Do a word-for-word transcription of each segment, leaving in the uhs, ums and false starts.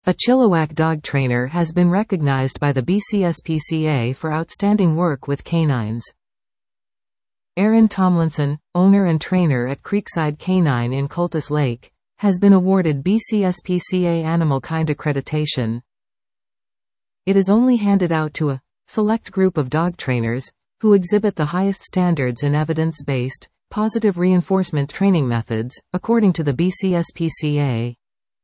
A Chilliwack dog trainer has been recognized by the B C S P C A for outstanding work with canines. Aaron Tomlinson, owner and trainer at Creekside Canine in Cultus Lake, has been awarded B C S P C A Animal Kind Accreditation. It is only handed out to a select group of dog trainers who exhibit the highest standards in evidence-based, positive reinforcement training methods, according to the B C S P C A.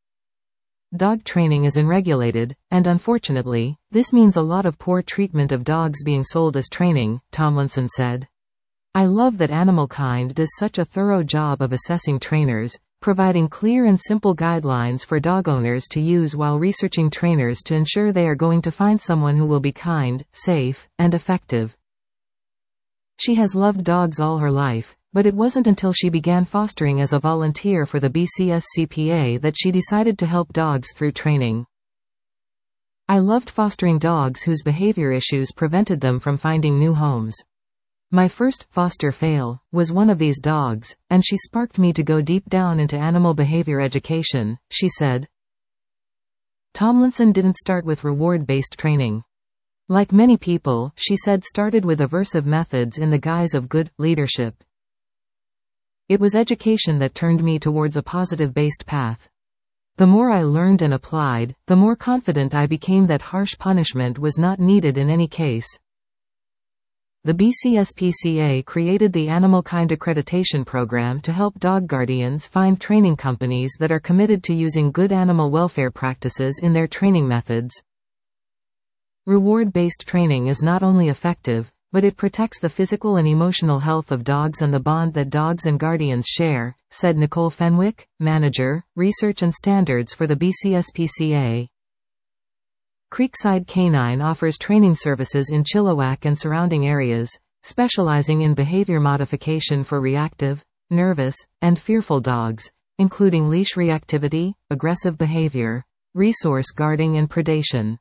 Dog training is unregulated, and unfortunately, this means a lot of poor treatment of dogs being sold as training, Tomlinson said. I love that Animal Kind does such a thorough job of assessing trainers, providing clear and simple guidelines for dog owners to use while researching trainers to ensure they are going to find someone who will be kind, safe, and effective. She has loved dogs all her life, but it wasn't until she began fostering as a volunteer for the B C S C P A that she decided to help dogs through training. I loved fostering dogs whose behavior issues prevented them from finding new homes. My first foster fail was one of these dogs, and she sparked me to go deep down into animal behavior education, she said. Tomlinson didn't start with reward-based training. Like many people, she said, started with aversive methods in the guise of good leadership. It was education that turned me towards a positive-based path. The more I learned and applied, the more confident I became that harsh punishment was not needed in any case. The B C S P C A created the Animal Kind Accreditation Program to help dog guardians find training companies that are committed to using good animal welfare practices in their training methods. Reward-based training is not only effective, but it protects the physical and emotional health of dogs and the bond that dogs and guardians share, said Nicole Fenwick, Manager, Research and Standards for the B C S P C A. Creekside Canine offers training services in Chilliwack and surrounding areas, specializing in behavior modification for reactive, nervous, and fearful dogs, including leash reactivity, aggressive behavior, resource guarding and predation.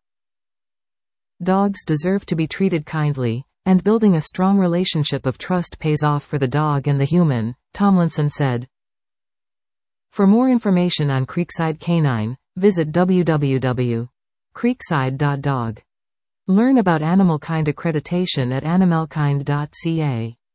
Dogs deserve to be treated kindly, and building a strong relationship of trust pays off for the dog and the human, Tomlinson said. For more information on Creekside Canine, visit w w w dot creekside dot dog. Learn about Animal Kind accreditation at animalkind dot c a.